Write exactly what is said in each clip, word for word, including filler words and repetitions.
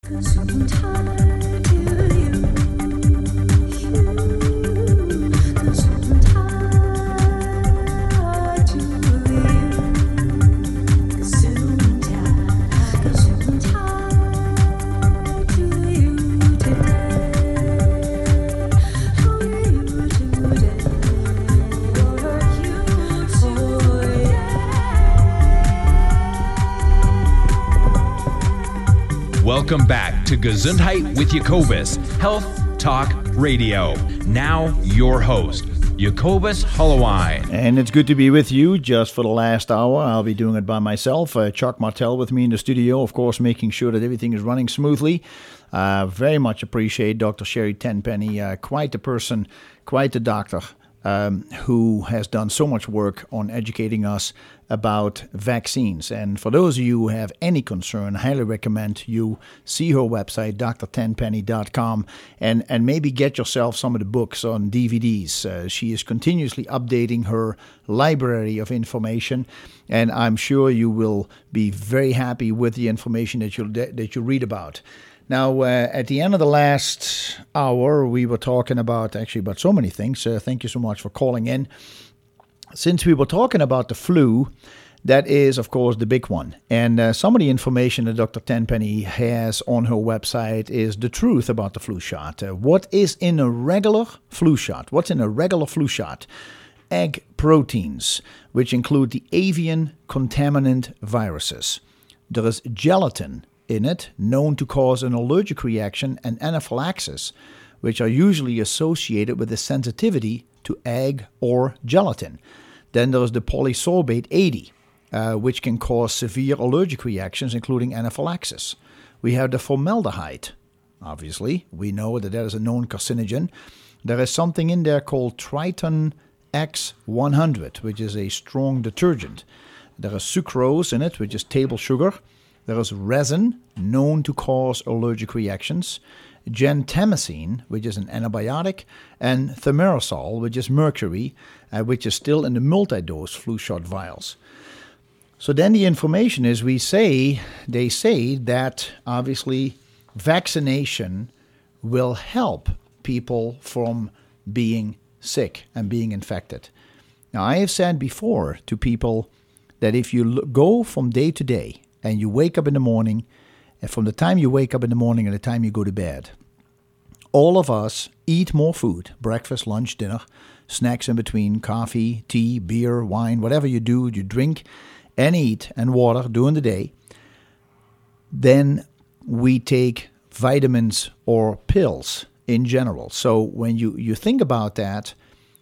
Welcome back to Gesundheit with Jacobus, Health Talk Radio. Now, your host, Jacobus Holloway. And it's good to be with you just for the last hour. I'll be doing it by myself. Uh, Chuck Martel with me in the studio, of course, making sure that everything is running smoothly. Uh, very much appreciate Doctor Sherry Tenpenny, uh, quite a person, quite a doctor. Um, who has done so much work on educating us about vaccines. And for those of you who have any concern, I highly recommend you see her website, d r tenpenny dot com, and, and maybe get yourself some of the books on D V Ds. Uh, she is continuously updating her library of information, and I'm sure you will be very happy with the information that you that you read about. Now, uh, at the end of the last hour, we were talking about, actually, about so many things. Uh, thank you so much for calling in. Since we were talking about the flu, that is, of course, the big one. And uh, some of the information that Doctor Tenpenny has on her website is the truth about the flu shot. Uh, what is in a regular flu shot? What's in a regular flu shot? Egg proteins, which include the avian contaminant viruses. There is gelatin in it, known to cause an allergic reaction and anaphylaxis, which are usually associated with a sensitivity to egg or gelatin. Then there's the polysorbate eighty, uh, which can cause severe allergic reactions, including anaphylaxis. We have the formaldehyde. Obviously, we know that that is a known carcinogen. There is something in there called Triton X one hundred, which is a strong detergent. There is sucrose in it, which is table sugar. There is resin, known to cause allergic reactions, gentamicin, which is an antibiotic, and thimerosal, which is mercury, uh, which is still in the multi-dose flu shot vials. So then the information is, we say, they say that obviously vaccination will help people from being sick and being infected. Now, I have said before to people that if you look, go from day to day, and you wake up in the morning, and from the time you wake up in the morning and the time you go to bed, all of us eat more food, breakfast, lunch, dinner, snacks in between, coffee, tea, beer, wine, whatever you do, you drink and eat, and water during the day. Then we take vitamins or pills in general. So when you, you think about that,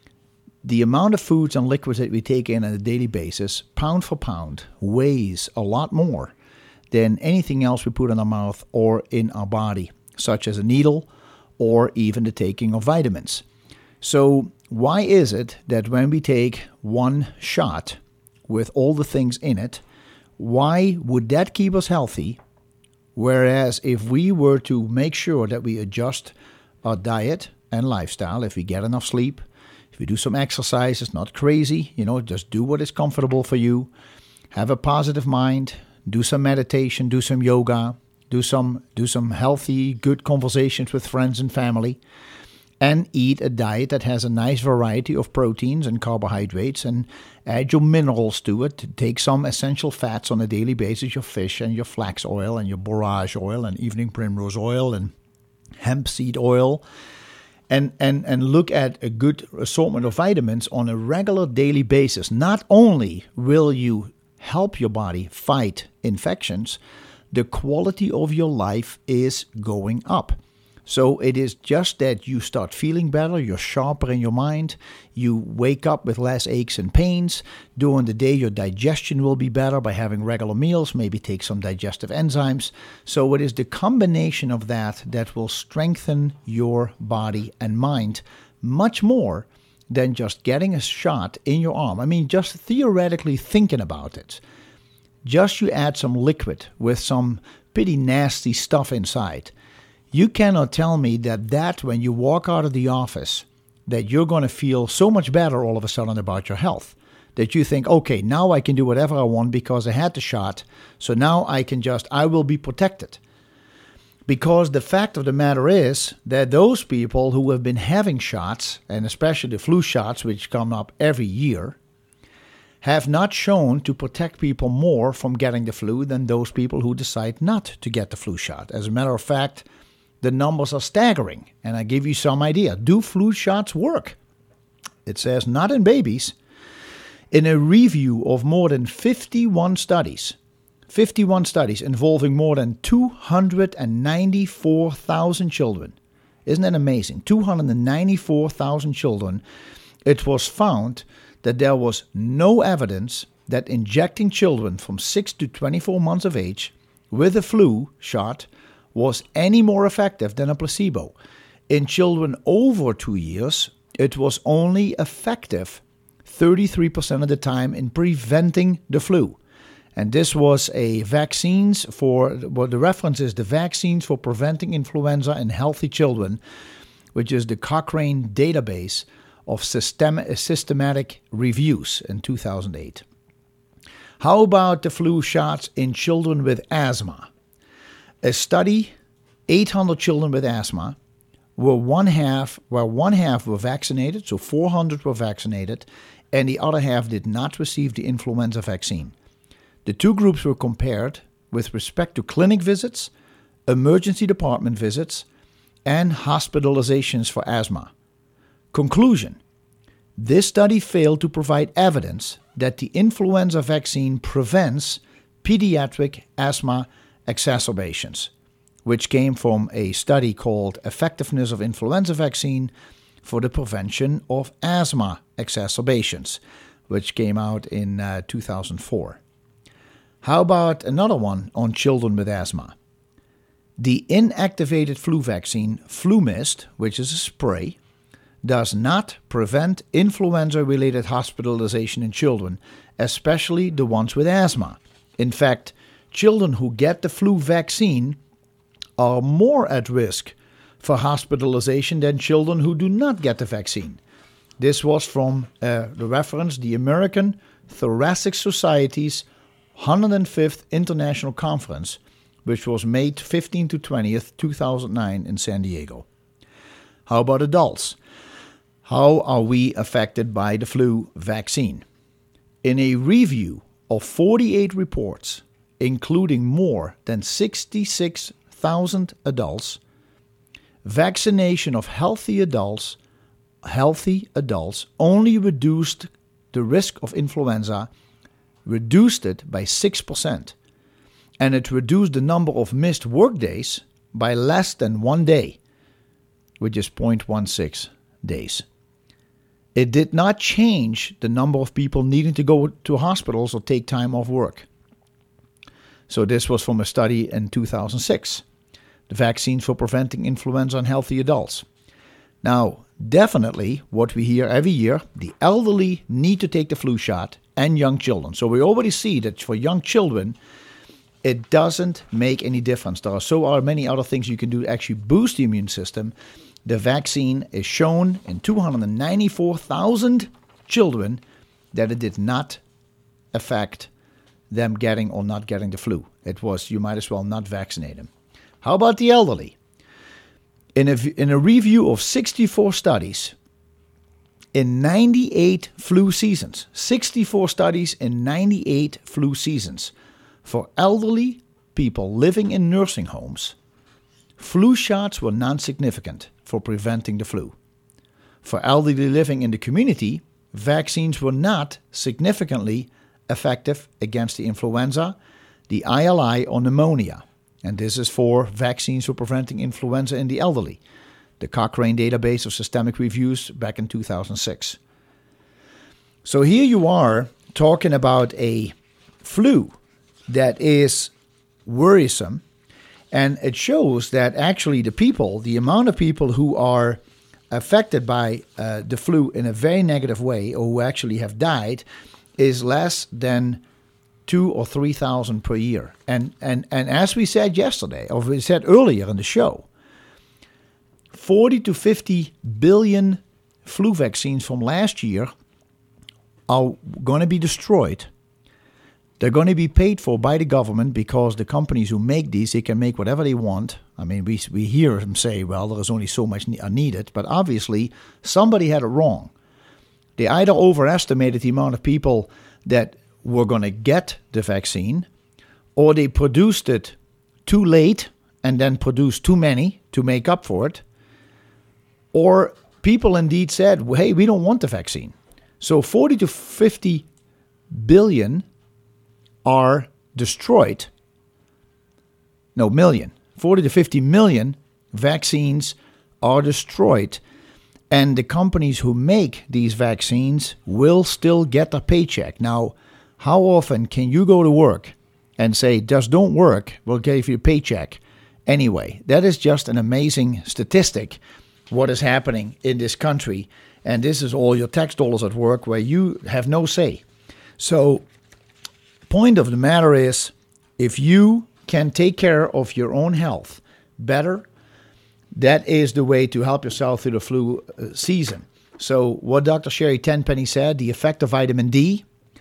the amount of foods and liquids that we take in on a daily basis, pound for pound, weighs a lot more than anything else we put in our mouth or in our body, such as a needle or even the taking of vitamins. So why is it that when we take one shot with all the things in it, why would that keep us healthy? Whereas if we were to make sure that we adjust our diet and lifestyle, if we get enough sleep, if you do some exercises, not crazy, you know, just do what is comfortable for you. Have a positive mind. Do some meditation. Do some yoga. Do some do some healthy, good conversations with friends and family. And eat a diet that has a nice variety of proteins and carbohydrates, and add your minerals to it. Take some essential fats on a daily basis, your fish and your flax oil and your borage oil and evening primrose oil and hemp seed oil. And, and and look at a good assortment of vitamins on a regular daily basis. Not only will you help your body fight infections, the quality of your life is going up. So it is just that you start feeling better, you're sharper in your mind, you wake up with less aches and pains. During the day, your digestion will be better by having regular meals, maybe take some digestive enzymes. So it is the combination of that that will strengthen your body and mind much more than just getting a shot in your arm. I mean, just theoretically thinking about it. Just you add some liquid with some pretty nasty stuff inside. You cannot tell me that that when you walk out of the office, that you're going to feel so much better all of a sudden about your health. That you think, okay, now I can do whatever I want because I had the shot. So now I can just, I will be protected. Because the fact of the matter is that those people who have been having shots, and especially the flu shots, which come up every year, have not shown to protect people more from getting the flu than those people who decide not to get the flu shot. As a matter of fact, the numbers are staggering, and I give you some idea. Do flu shots work? It says not in babies. In a review of more than fifty-one studies, fifty-one studies involving more than two hundred ninety-four thousand children. Isn't that amazing? two hundred ninety-four thousand children. It was found that there was no evidence that injecting children from six to twenty-four months of age with a flu shot was any more effective than a placebo. In children over two years, it was only effective thirty-three percent of the time in preventing the flu. And this was a vaccines for, well, the reference is the Vaccines for Preventing Influenza in Healthy Children, which is the Cochrane database of system, systematic reviews in two thousand eight. How about the flu shots in children with asthma? A study, eight hundred children with asthma, were one half, where one half were vaccinated, so four hundred were vaccinated, and the other half did not receive the influenza vaccine. The two groups were compared with respect to clinic visits, emergency department visits, and hospitalizations for asthma. Conclusion: this study failed to provide evidence that the influenza vaccine prevents pediatric asthma exacerbations, which came from a study called Effectiveness of Influenza Vaccine for the Prevention of Asthma Exacerbations, which came out in uh, two thousand four. How about another one on children with asthma? The inactivated flu vaccine FluMist, which is a spray, does not prevent influenza-related hospitalization in children, especially the ones with asthma. In fact, children who get the flu vaccine are more at risk for hospitalization than children who do not get the vaccine. This was from uh, the reference, the American Thoracic Society's one hundred fifth International Conference, which was May fifteenth to twentieth, two thousand nine in San Diego. How about adults? How are we affected by the flu vaccine? In a review of forty-eight reports, including more than sixty-six thousand adults, vaccination of healthy adults, healthy adults only reduced the risk of influenza, reduced it by six percent, and it reduced the number of missed work days by less than one day, which is zero point one six days. It did not change the number of people needing to go to hospitals or take time off work. So this was from a study in two thousand six, the Vaccines for Preventing Influenza in Healthy Adults. Now, definitely what we hear every year, the elderly need to take the flu shot and young children. So we already see that for young children, it doesn't make any difference. There are so are many other things you can do to actually boost the immune system. The vaccine is shown in two hundred ninety-four thousand children that it did not affect them getting or not getting the flu. It was, you might as well not vaccinate them. How about the elderly? In a, in a review of sixty-four studies in ninety-eight flu seasons, sixty-four studies in ninety-eight flu seasons, for elderly people living in nursing homes, flu shots were non-significant for preventing the flu. For elderly living in the community, vaccines were not significantly effective against the influenza, the I L I, or pneumonia. And this is for Vaccines for Preventing Influenza in the Elderly, the Cochrane database of systemic reviews back in two thousand six. So here you are talking about a flu that is worrisome, and it shows that actually the people, the amount of people who are affected by uh, the flu in a very negative way, or who actually have died, is less than two or three thousand per year. And and and as we said yesterday, or we said earlier in the show, forty to fifty billion flu vaccines from last year are going to be destroyed They're going to be paid for by the government because the companies who make these, they can make whatever they want. I mean, we we hear them say, well, there is only so much needed. But obviously, somebody had it wrong. They either overestimated the amount of people that were going to get the vaccine, or they produced it too late and then produced too many to make up for it, or people indeed said, well, hey, we don't want the vaccine. So forty to fifty billion are destroyed. No, million. forty to fifty million vaccines are destroyed. And the companies who make these vaccines will still get a paycheck. Now, how often can you go to work and say, just don't work, we'll give you a paycheck? Anyway, that is just an amazing statistic, what is happening in this country. And this is all your tax dollars at work where you have no say. So, point of the matter is, if you can take care of your own health better, that is the way to help yourself through the flu season. So what Doctor Sherry Tenpenny said, the effect of vitamin D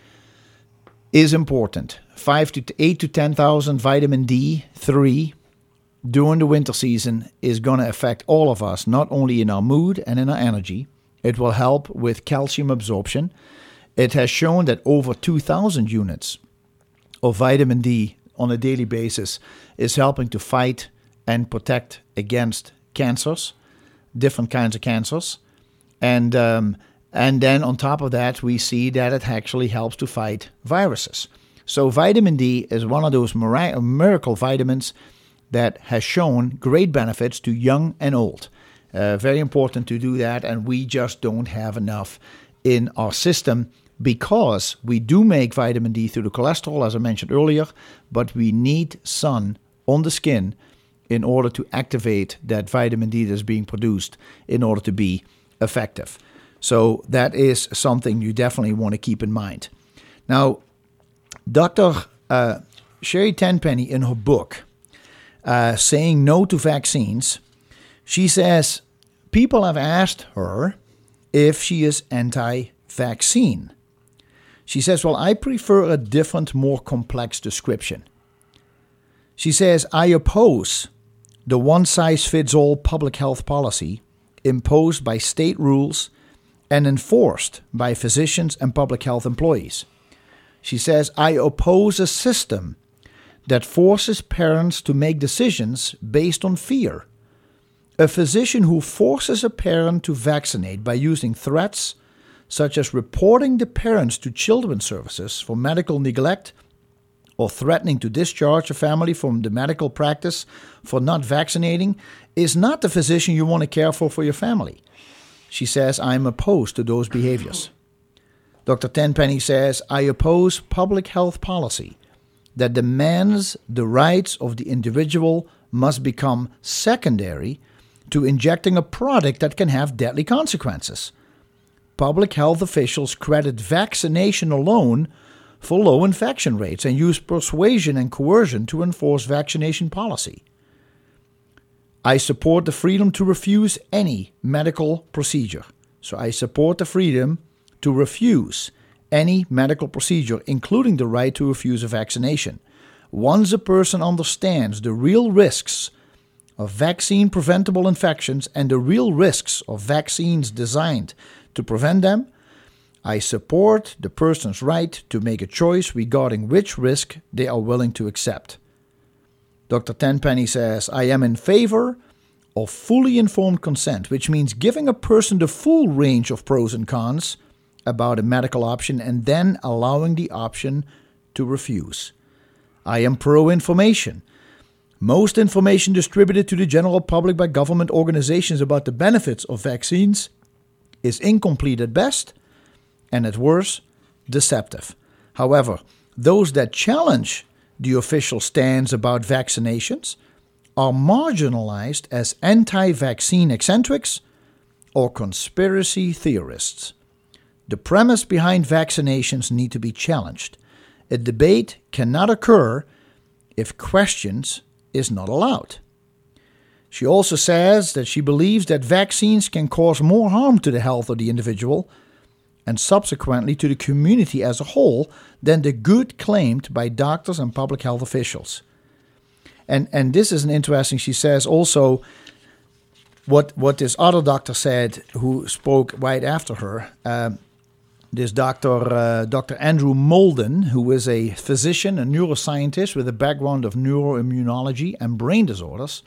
is important. Five to eight to ten thousand vitamin D three during the winter season is going to affect all of us, not only in our mood and in our energy. It will help with calcium absorption. It has shown that over two thousand units of vitamin D on a daily basis is helping to fight and protect against cancers, different kinds of cancers. And um, and then on top of that, we see that it actually helps to fight viruses. So vitamin D is one of those mir- miracle vitamins that has shown great benefits to young and old. Uh, very important to do that, and we just don't have enough in our system because we do make vitamin D through the cholesterol, as I mentioned earlier, but we need sun on the skin in order to activate that vitamin D that's being produced in order to be effective. So that is something you definitely want to keep in mind. Now, Doctor Uh, Sherry Tenpenny, in her book, uh, Saying No to Vaccines, she says people have asked her if she is anti-vaccine. She says, well, I prefer a different, more complex description. She says, I oppose the one-size-fits-all public health policy imposed by state rules and enforced by physicians and public health employees. She says, I oppose a system that forces parents to make decisions based on fear. A physician who forces a parent to vaccinate by using threats, such as reporting the parents to children's services for medical neglect or threatening to discharge a family from the medical practice for not vaccinating, is not the physician you want to care for for your family. She says, I am opposed to those behaviors. Doctor Tenpenny says, I oppose public health policy that demands the rights of the individual must become secondary to injecting a product that can have deadly consequences. Public health officials credit vaccination alone for low infection rates and use persuasion and coercion to enforce vaccination policy. I support the freedom to refuse any medical procedure. So I support the freedom to refuse any medical procedure, including the right to refuse a vaccination. Once a person understands the real risks of vaccine-preventable infections and the real risks of vaccines designed to prevent them, I support the person's right to make a choice regarding which risk they are willing to accept. Doctor Tenpenny says, I am in favor of fully informed consent, which means giving a person the full range of pros and cons about a medical option and then allowing the option to refuse. I am pro-information. Most information distributed to the general public by government organizations about the benefits of vaccines is incomplete at best and at worst, deceptive. However, those that challenge the official stance about vaccinations are marginalized as anti-vaccine eccentrics or conspiracy theorists. The premise behind vaccinations need to be challenged. A debate cannot occur if questions is not allowed. She also says that she believes that vaccines can cause more harm to the health of the individual and subsequently to the community as a whole than the good claimed by doctors and public health officials. And and this is an interesting, she says also, what what this other doctor said who spoke right after her, um, this doctor, uh, Doctor Andrew Molden, who is a physician, a neuroscientist with a background of neuroimmunology and brain disorders.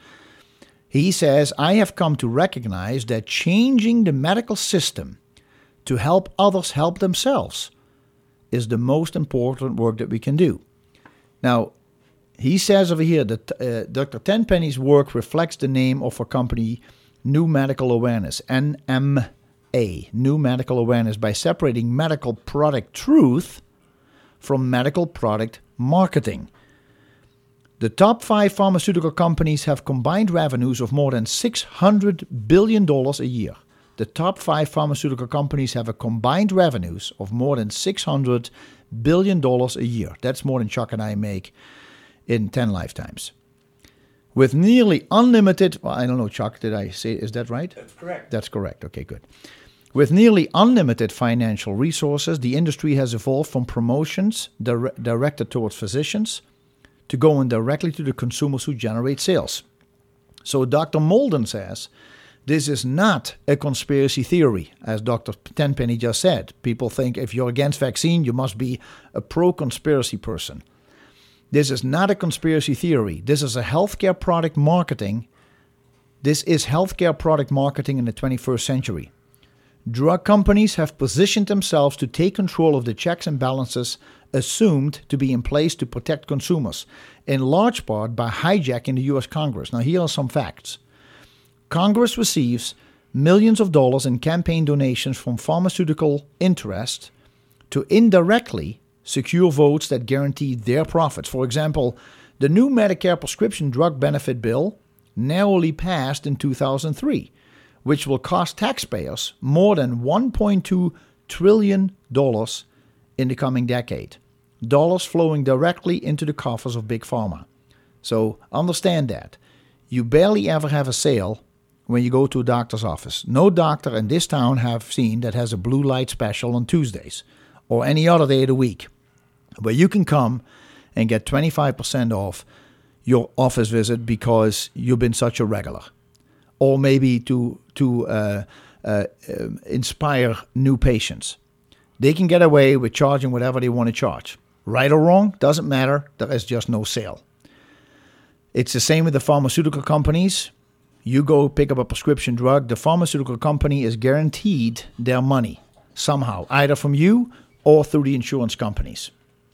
He says, I have come to recognize that changing the medical system to help others help themselves is the most important work that we can do. Now, he says over here that uh, Doctor Tenpenny's work reflects the name of her company, New Medical Awareness, N M A, New Medical Awareness, by separating medical product truth from medical product marketing. The top five pharmaceutical companies have combined revenues of more than six hundred billion dollars a year. The top five pharmaceutical companies have a combined revenues of more than six hundred billion dollars a year. That's more than Chuck and I make in ten lifetimes. With nearly unlimited, well, I don't know, Chuck, did I say, is that right? That's correct. That's correct. Okay, good. With nearly unlimited financial resources, the industry has evolved from promotions dire- directed towards physicians to going directly to the consumers who generate sales. So Doctor Molden says, this is not a conspiracy theory, as Doctor Tenpenny just said. People think if you're against vaccine, you must be a pro-conspiracy person. This is not a conspiracy theory. This is a healthcare product marketing. This is healthcare product marketing in the twenty-first century. Drug companies have positioned themselves to take control of the checks and balances assumed to be in place to protect consumers, in large part by hijacking the U S Congress. Now, here are some facts. Congress receives millions of dollars in campaign donations from pharmaceutical interests to indirectly secure votes that guarantee their profits. For example, the new Medicare prescription drug benefit bill narrowly passed in two thousand three, which will cost taxpayers more than one point two trillion dollars in the coming decade. Dollars flowing directly into the coffers of Big Pharma. So understand that. You barely ever have a sale when you go to a doctor's office. No doctor in this town have seen that has a blue light special on Tuesdays or any other day of the week, where you can come and get twenty-five percent off your office visit because you've been such a regular. Or maybe to to uh, uh, uh, inspire new patients. They can get away with charging whatever they want to charge. Right or wrong, doesn't matter. There is just no sale. It's the same with the pharmaceutical companies. You go pick up a prescription drug, the pharmaceutical company is guaranteed their money somehow, either from you or through the insurance companies.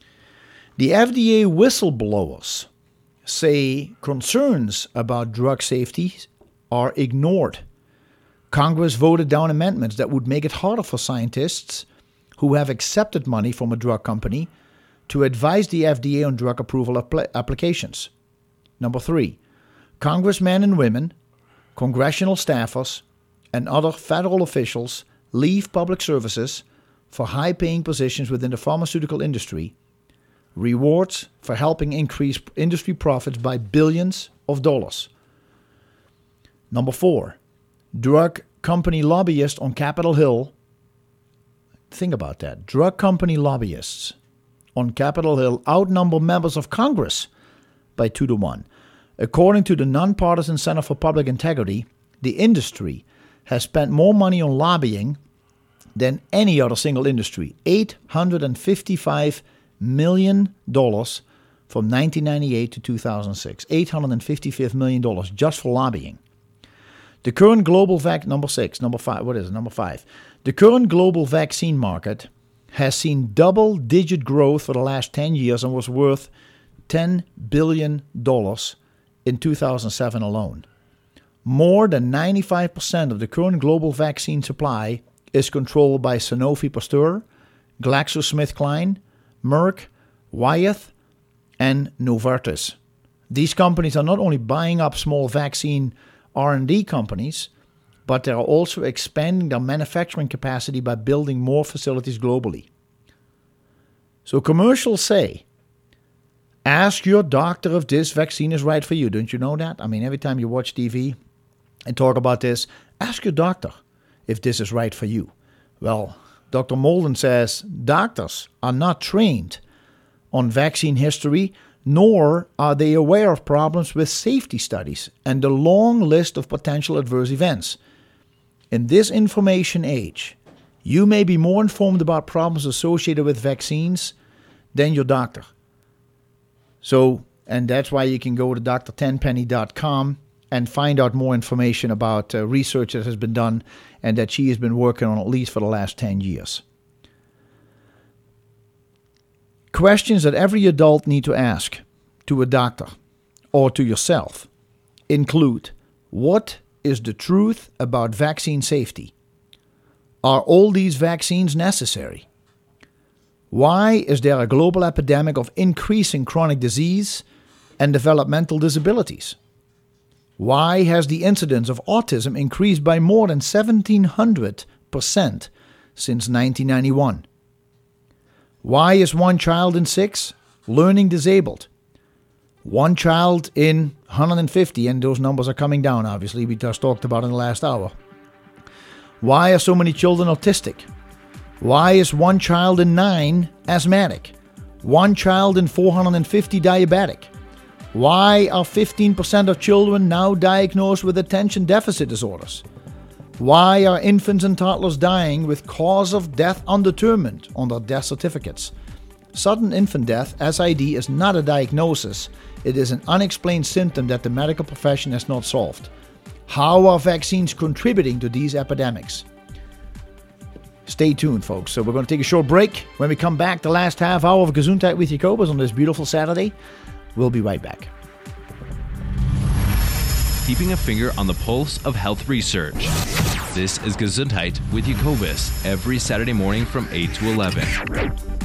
The F D A whistleblowers say concerns about drug safety are ignored. Congress voted down amendments that would make it harder for scientists who have accepted money from a drug company to advise the F D A on drug approval apl- applications. Number three, congressmen and women, congressional staffers, and other federal officials leave public services for high-paying positions within the pharmaceutical industry, rewards for helping increase industry profits by billions of dollars. Number four, drug company lobbyists on Capitol Hill. Think about that. Drug company lobbyists on Capitol Hill outnumber members of Congress by two to one. According to the Nonpartisan Center for Public Integrity, the industry has spent more money on lobbying than any other single industry, eight hundred fifty-five million dollars from nineteen ninety-eight to two thousand six. eight hundred fifty-five million dollars just for lobbying. The current global vac number six, number five, what is it? Number five. The current global vaccine market has seen double-digit growth for the last ten years and was worth ten billion dollars in two thousand seven alone. More than ninety-five percent of the current global vaccine supply is controlled by Sanofi Pasteur, GlaxoSmithKline, Merck, Wyeth, and Novartis. These companies are not only buying up small vaccine R and D companies, but they are also expanding their manufacturing capacity by building more facilities globally. So commercials say, ask your doctor if this vaccine is right for you. Don't you know that? I mean, every time you watch T V and talk about this, ask your doctor if this is right for you. Well, Doctor Molden says doctors are not trained on vaccine history, nor are they aware of problems with safety studies and the long list of potential adverse events. In this information age, you may be more informed about problems associated with vaccines than your doctor. So, and that's why you can go to D R tenpenny dot com and find out more information about uh, research that has been done and that she has been working on at least for the last ten years. Questions that every adult need to ask to a doctor or to yourself include: what is the truth about vaccine safety? Are all these vaccines necessary? Why is there a global epidemic of increasing chronic disease and developmental disabilities? Why has the incidence of autism increased by more than seventeen hundred percent since nineteen ninety-one? Why is one child in six learning disabled? One child in one hundred fifty, and those numbers are coming down, obviously, we just talked about in the last hour. Why are so many children autistic? Why is one child in nine asthmatic? One child in four hundred fifty diabetic? Why are fifteen percent of children now diagnosed with attention deficit disorders? Why are infants and toddlers dying with cause of death undetermined on their death certificates? Sudden infant death, S I D, is not a diagnosis. It is an unexplained symptom that the medical profession has not solved. How are vaccines contributing to these epidemics? Stay tuned, folks. So we're going to take a short break. When we come back, the last half hour of Gesundheit with Jacobus on this beautiful Saturday. We'll be right back. Keeping a finger on the pulse of health research. This is Gesundheit with Jacobus every Saturday morning from eight to eleven.